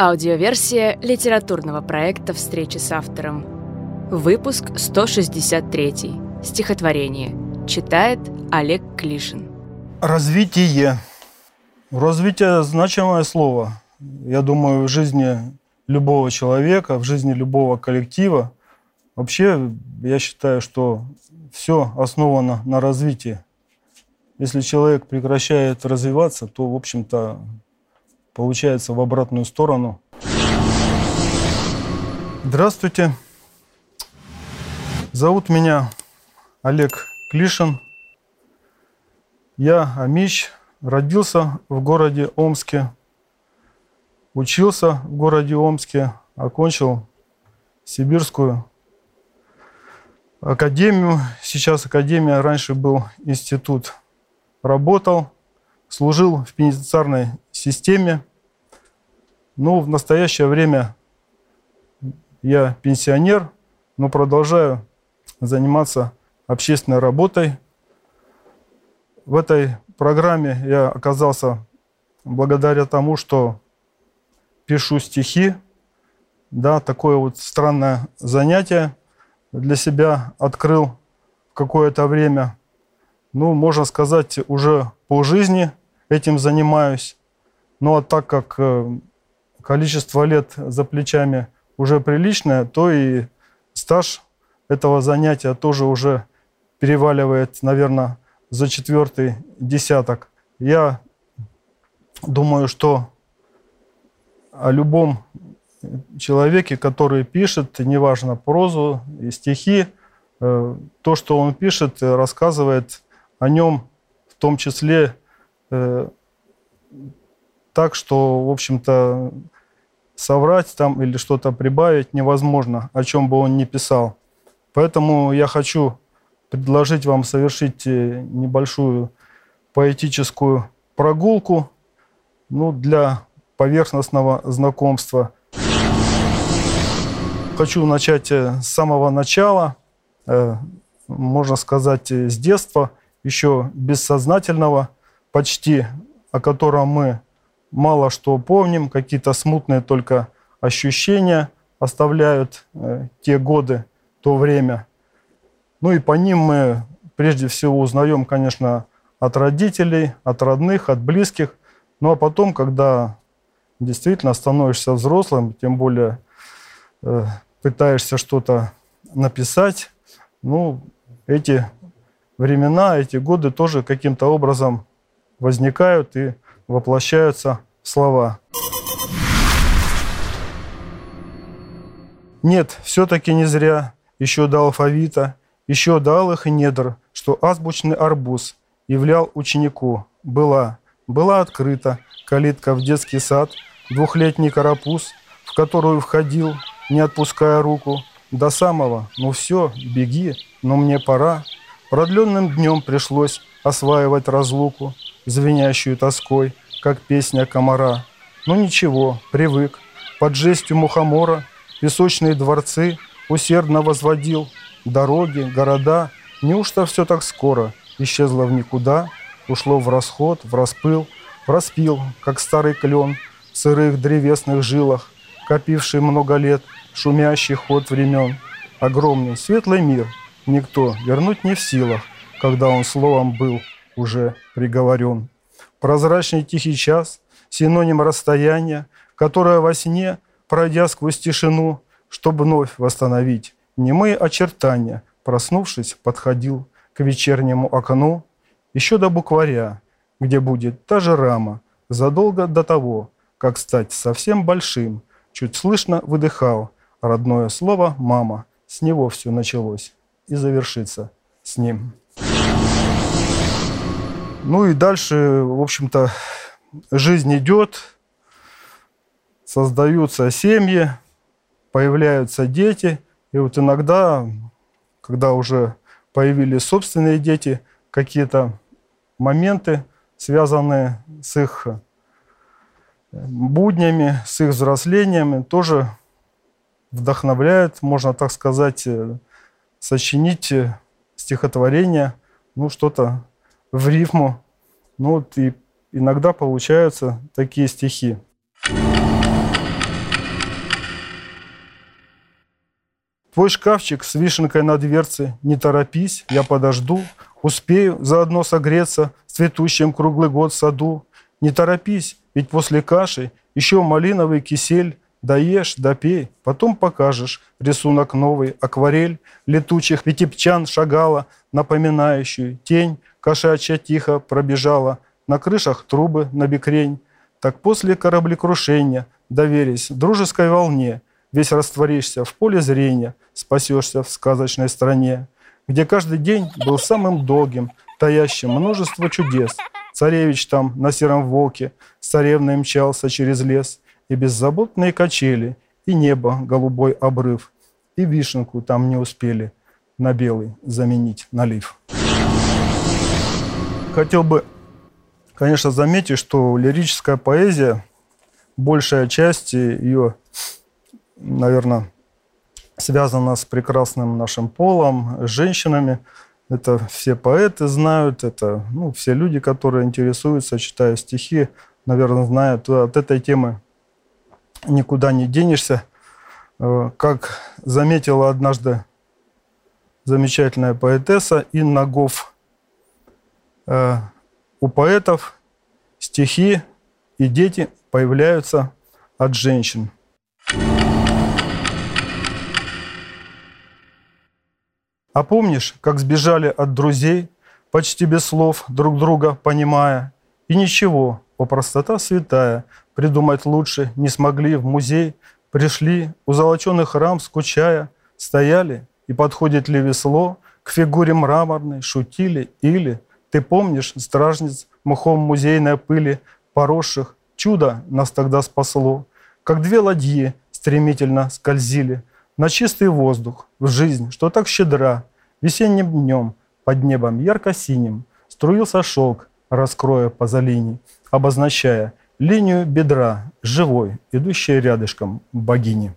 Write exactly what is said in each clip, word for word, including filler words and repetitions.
Аудиоверсия литературного проекта «Встречи с автором». Выпуск сто шестьдесят три. Стихотворение. Читает Олег Клишин. Развитие. Развитие – значимое слово. Я думаю, в жизни любого человека, в жизни любого коллектива. Вообще, я считаю, что все основано на развитии. Если человек прекращает развиваться, то, в общем-то, получается в обратную сторону. Здравствуйте. Зовут меня Олег Клишин. Я амич, родился в городе Омске, учился в городе Омске, окончил Сибирскую академию. Сейчас академия, раньше был институт. Работал, служил в пенитенциарной системе. Но в настоящее время я пенсионер, но продолжаю заниматься общественной работой. В этой программе я оказался благодаря тому, что пишу стихи. Да, такое вот странное занятие для себя открыл в какое-то время. Ну, можно сказать, уже по жизни этим занимаюсь. Ну, а так как количество лет за плечами уже приличное, то и стаж этого занятия тоже уже переваливает, наверное, за четвертый десяток. Я думаю, что о любом человеке, который пишет, неважно, прозу и стихи, то, что он пишет, рассказывает о нем, в том числе так, что, в общем-то, соврать там или что-то прибавить невозможно, о чем бы он ни писал. Поэтому я хочу предложить вам совершить небольшую поэтическую прогулку, ну, для поверхностного знакомства. Хочу начать с самого начала, можно сказать, с детства, еще бессознательного, почти, о котором мы мало что помним, какие-то смутные только ощущения оставляют э, те годы, то время. Ну и по ним мы прежде всего узнаем, конечно, от родителей, от родных, от близких. Ну а потом, когда действительно становишься взрослым, тем более э, пытаешься что-то написать, ну, эти времена, эти годы тоже каким-то образом возникают и воплощаются в слова. Нет, все-таки не зря еще до алфавита, еще до алых недр, что азбучный арбуз являл ученику. Была, была открыта калитка в детский сад, двухлетний карапуз, в которую входил, не отпуская руку, до самого, ну все, беги, но мне пора. Продленным днем пришлось осваивать разлуку, звенящую тоской, как песня комара. Но ничего, привык. Под жестью мухомора песочные дворцы усердно возводил. Дороги, города, неужто все так скоро исчезло в никуда, ушло в расход, в распыл, в распил, как старый клен в сырых древесных жилах, копивший много лет шумящий ход времен. Огромный светлый мир никто вернуть не в силах, когда он словом был уже приговорен. Прозрачный тихий час, синоним расстояния, которое во сне, пройдя сквозь тишину, чтобы вновь восстановить немые очертания, проснувшись, подходил к вечернему окну, еще до букваря, где будет та же рама, задолго до того, как стать совсем большим, чуть слышно выдыхал родное слово «мама». С него все началось и завершится с ним. Ну и дальше, в общем-то, жизнь идет, создаются семьи, появляются дети. И вот иногда, когда уже появились собственные дети, какие-то моменты, связанные с их буднями, с их взрослением, тоже вдохновляют, можно так сказать, сочинить стихотворение, ну, что-то в рифму. Ну, вот и иногда получаются такие стихи. Твой шкафчик с вишенкой на дверце, не торопись, я подожду, успею заодно согреться в цветущем круглый год саду. Не торопись, ведь после каши еще малиновый кисель, доешь, допей, потом покажешь рисунок новый, акварель летучих витебчан шагала, напоминающую тень, кошачья тихо пробежала, на крышах трубы набекрень. Так после кораблекрушения, доверясь дружеской волне, весь растворишься в поле зрения, спасешься в сказочной стране, где каждый день был самым долгим, таящим множество чудес. Царевич там на сером волке с царевной мчался через лес, и беззаботные качели, и небо, голубой обрыв, и вишенку там не успели на белый заменить налив. Хотел бы, конечно, заметить, что лирическая поэзия, большая часть ее, наверное, связана с прекрасным нашим полом, с женщинами. Это все поэты знают, это ну, все люди, которые интересуются, читая стихи, наверное, знают. От этой темы никуда не денешься. Как заметила однажды замечательная поэтесса Инна Гоф, у поэтов стихи и дети появляются от женщин. А помнишь, как сбежали от друзей, почти без слов, друг друга понимая, и ничего, о простота святая, придумать лучше не смогли в музей, пришли, у золоченых рам скучая, стояли, и подходит ли весло к фигуре мраморной, шутили, или, ты помнишь, стражниц мхом музейной пыли, поросших, чудо нас тогда спасло, как две ладьи стремительно скользили на чистый воздух, в жизнь, что так щедра, весенним днем под небом ярко-синим струился шелк, раскроя позолини, обозначая линию бедра живой, идущей рядышком богини.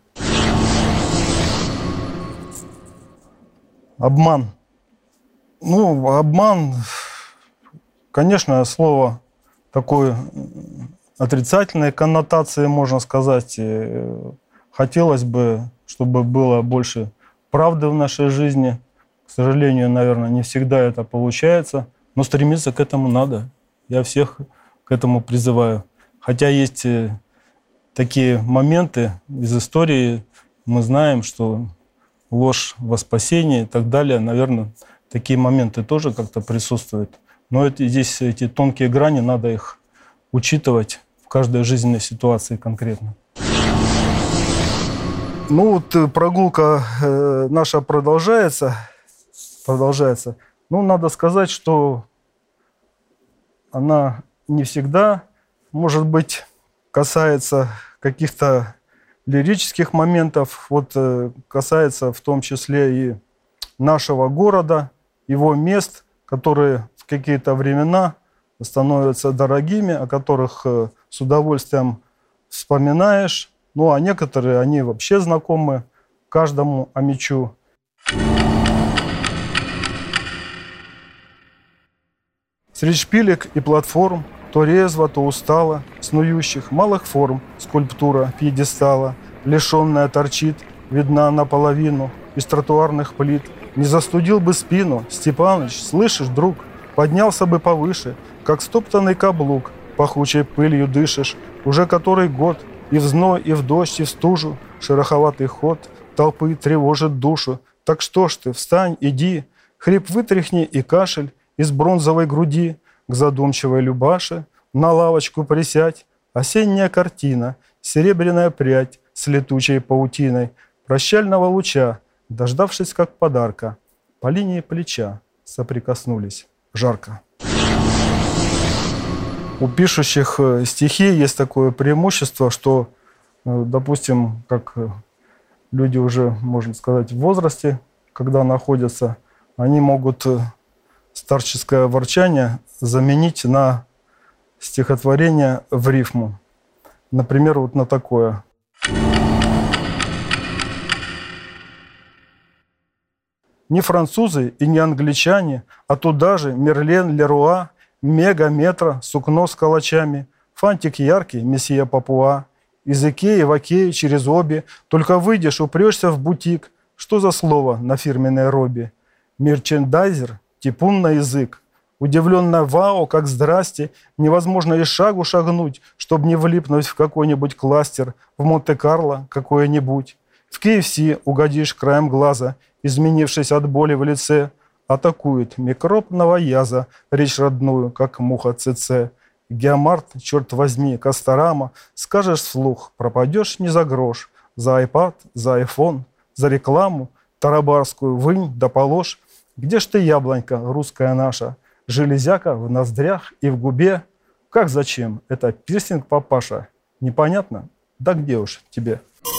Обман. Ну, обман, конечно, слово такое отрицательной коннотации, можно сказать. Хотелось бы, чтобы было больше правды в нашей жизни. К сожалению, наверное, не всегда это получается, но стремиться к этому надо. Я всех к этому призываю. Хотя есть такие моменты из истории, мы знаем, что ложь во спасение и так далее, наверное, такие моменты тоже как-то присутствуют. Но это, здесь эти тонкие грани, надо их учитывать в каждой жизненной ситуации конкретно. Ну вот прогулка э, наша продолжается. Продолжается. Ну, надо сказать, что она не всегда, может быть, касается каких-то лирических моментов. Вот э, касается в том числе и нашего города, его мест, которые в какие-то времена становятся дорогими, о которых э, с удовольствием вспоминаешь. Ну, а некоторые, они вообще знакомы каждому омичу. Средь шпилек и платформ, то резво, то устало, снующих малых форм, скульптура пьедестала, лишенная торчит, видна наполовину из тротуарных плит. Не застудил бы спину, Степаныч, слышишь, друг, поднялся бы повыше, как стоптанный каблук, пахучей пылью дышишь, уже который год, и в зной, и в дождь, и в стужу, шероховатый ход толпы тревожит душу. Так что ж ты, встань, иди, хрип вытряхни и кашель из бронзовой груди, к задумчивой Любаше на лавочку присядь. Осенняя картина, серебряная прядь с летучей паутиной прощального луча, дождавшись как подарка, по линии плеча соприкоснулись жарко. У пишущих стихи есть такое преимущество, что, допустим, как люди уже, можно сказать, в возрасте, когда находятся, они могут старческое ворчание заменить на стихотворение в рифму. Например, вот на такое. Не французы и не англичане, а туда же Мерлен, Леруа, Мега, Метро, сукно с калачами, фантик яркий, месье Папуа. Из Икеи в Окее через обе, только выйдешь, упрешься в бутик, Что за слово на фирменной робе? Мерчендайзер, типун на язык. Удивленно вау, как здрасте, невозможно и шагу шагнуть, чтобы не влипнуть в какой-нибудь кластер, в Монте-Карло какое-нибудь. В кей эф си угодишь краем глаза, изменившись от боли в лице, атакует микроб новояза, речь родную, как муха ЦЦ. Геомарт, черт возьми, Касторама, скажешь вслух, пропадешь не за грош, за айпад, за айфон, за рекламу, тарабарскую вынь да положь. Где ж ты, яблонька, русская наша? Железяка в ноздрях и в губе. Как зачем? Это пирсинг, папаша. Непонятно? Да где уж тебе?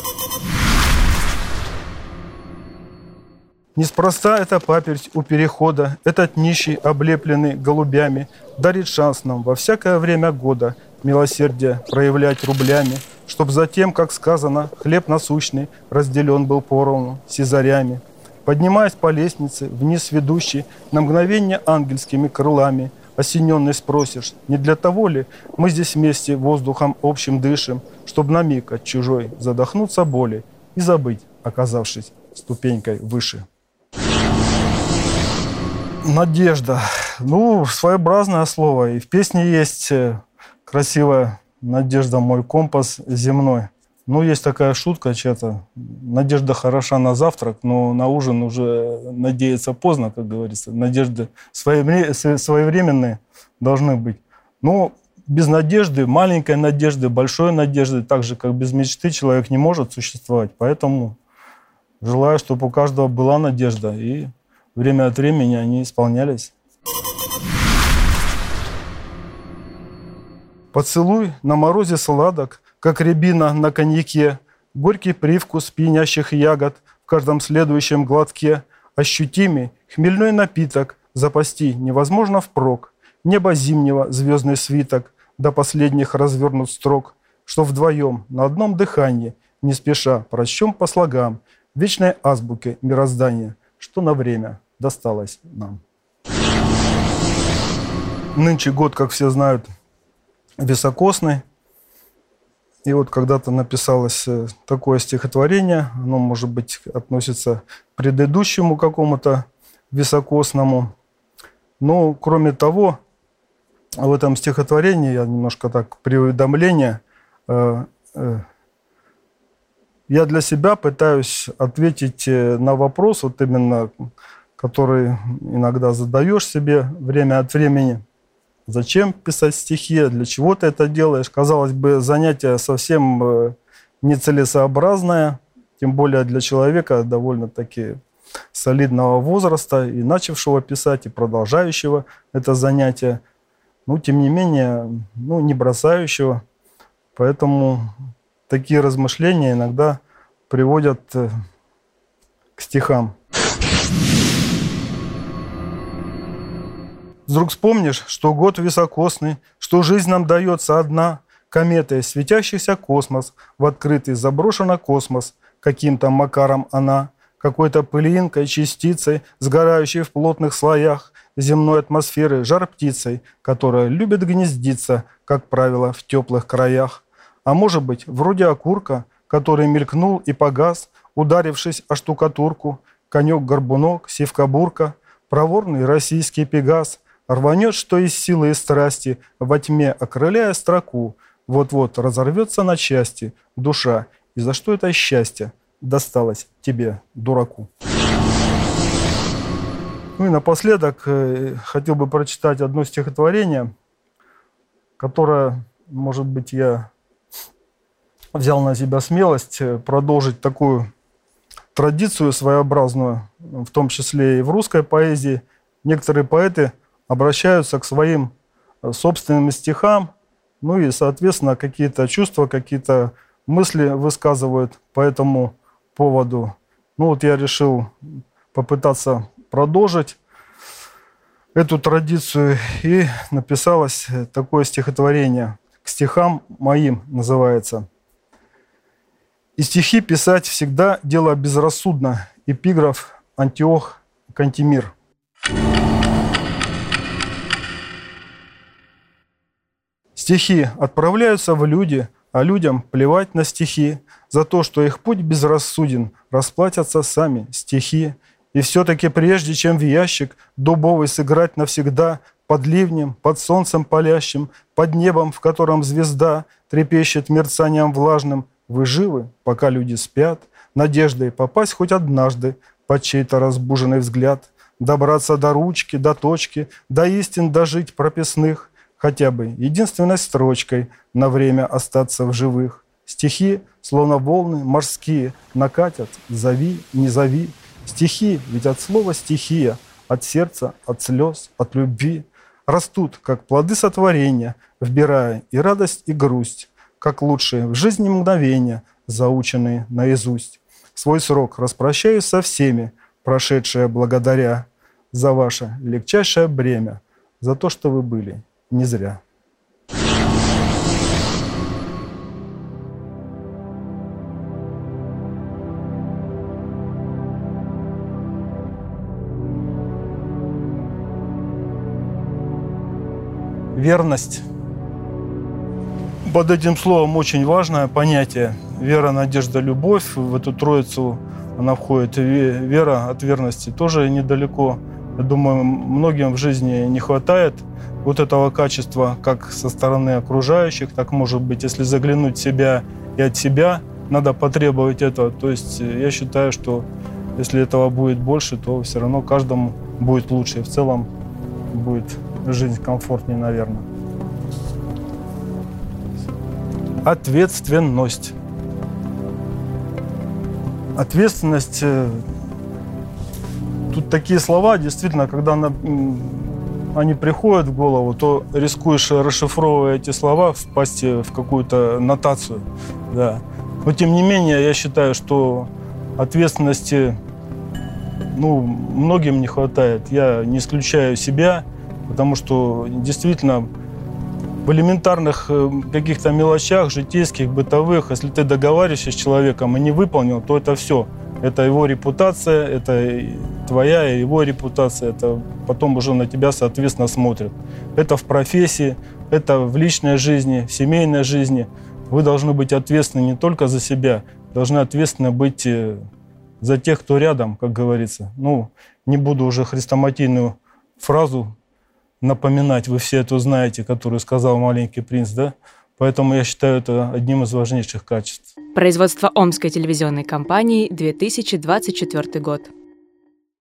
Неспроста эта паперть у перехода, этот нищий, облепленный голубями, дарит шанс нам во всякое время года милосердие проявлять рублями, чтоб затем, как сказано, хлеб насущный разделен был поровну сизарями. Поднимаясь по лестнице, вниз ведущей, на мгновение ангельскими крылами, осененный спросишь, не для того ли мы здесь вместе воздухом общим дышим, чтоб на миг от чужой задохнуться боли и забыть, оказавшись ступенькой выше. Надежда. Ну, своеобразное слово. И в песне есть красивая «Надежда, мой компас земной». Ну, есть такая шутка чья-то. Надежда хороша на завтрак, но на ужин уже надеяться поздно, как говорится. Надежды своевременные должны быть. Но без надежды, маленькой надежды, большой надежды, так же, как без мечты, человек не может существовать. Поэтому желаю, чтобы у каждого была надежда, и время от времени они исполнялись. Поцелуй на морозе сладок, как рябина на коньяке, горький привкус пьянящих ягод в каждом следующем глотке, ощутимый хмельной напиток запасти невозможно впрок, небо зимнего звездный свиток до последних развернут строк, что вдвоем на одном дыхании, не спеша, прочтем по слогам вечной азбуки мироздания, что на время досталось нам. Нынче год, как все знают, високосный. И вот когда-то написалось такое стихотворение, оно, может быть, относится к предыдущему какому-то високосному. Но, кроме того, в этом стихотворении, я немножко так преувеличение, э, э, я для себя пытаюсь ответить на вопрос, вот именно, который иногда задаешь себе время от времени. Зачем писать стихи? Для чего ты это делаешь? Казалось бы, занятие совсем нецелесообразное, тем более для человека довольно-таки солидного возраста, и начавшего писать, и продолжающего это занятие, но тем не менее, ну, не бросающего. Поэтому такие размышления иногда приводят к стихам. Вдруг вспомнишь, что год високосный, что жизнь нам дается одна, кометой светящийся космос, в открытый заброшенный космос, каким-то макаром она, какой-то пылинкой, частицей, сгорающей в плотных слоях земной атмосферы, жар-птицей, которая любит гнездиться, как правило, в теплых краях. А может быть, вроде окурка, который мелькнул и погас, ударившись о штукатурку, конек-горбунок, сивка-бурка, проворный российский пегас, рванет, что из силы и страсти, во тьме окрыляя строку, вот-вот разорвется на части душа, и за что это счастье досталось тебе, дураку. Ну и напоследок э, хотел бы прочитать одно стихотворение, которое, может быть, я взял на себя смелость продолжить такую традицию своеобразную, в том числе и в русской поэзии. Некоторые поэты обращаются к своим собственным стихам, ну и, соответственно, какие-то чувства, какие-то мысли высказывают по этому поводу. Ну вот я решил попытаться продолжить эту традицию, и написалось такое стихотворение. «К стихам моим» называется. «И стихи писать всегда дело безрассудно». Эпиграф Антиох Кантемир. Стихи отправляются в люди, а людям плевать на стихи. За то, что их путь безрассуден, расплатятся сами стихи. И все-таки прежде, чем в ящик дубовый сыграть навсегда, под ливнем, под солнцем палящим, под небом, в котором звезда трепещет мерцанием влажным, вы живы, пока люди спят, надеждой попасть хоть однажды под чей-то разбуженный взгляд, добраться до ручки, до точки, до истин дожить прописных, хотя бы единственной строчкой на время остаться в живых. Стихи, словно волны морские, накатят, зови, не зови. Стихи, ведь от слова стихия, от сердца, от слез, от любви, растут, как плоды сотворения, вбирая и радость, и грусть, как лучшие в жизни мгновения, заученные наизусть. Свой срок распрощаюсь со всеми, прошедшие благодаря за ваше легчайшее бремя, за то, что вы были не зря. Верность. Под этим словом очень важное понятие. Вера, надежда, любовь. В эту троицу она входит. Вера от верности тоже недалеко. Я думаю, многим в жизни не хватает вот этого качества, как со стороны окружающих, так, может быть, если заглянуть в себя и от себя, надо потребовать этого. То есть я считаю, что если этого будет больше, то все равно каждому будет лучше. И в целом будет жизнь комфортнее, наверное. Ответственность. Ответственность. Тут такие слова, действительно, когда она, они приходят в голову, то рискуешь, расшифровывая эти слова, впасть в какую-то нотацию. Да. Но тем не менее, я считаю, что ответственности, ну, многим не хватает. Я не исключаю себя, потому что действительно в элементарных каких-то мелочах, житейских, бытовых, если ты договариваешься с человеком и не выполнил, то это все. Это его репутация, это твоя и его репутация. Это потом уже на тебя, соответственно, смотрят. Это в профессии, это в личной жизни, в семейной жизни. Вы должны быть ответственны не только за себя, должны ответственно быть за тех, кто рядом, как говорится. Ну, не буду уже хрестоматийную фразу напоминать, вы все это знаете, которую сказал «Маленький принц», да? Поэтому я считаю это одним из важнейших качеств. Производство Омской телевизионной компании, две тысячи двадцать четвёртый год.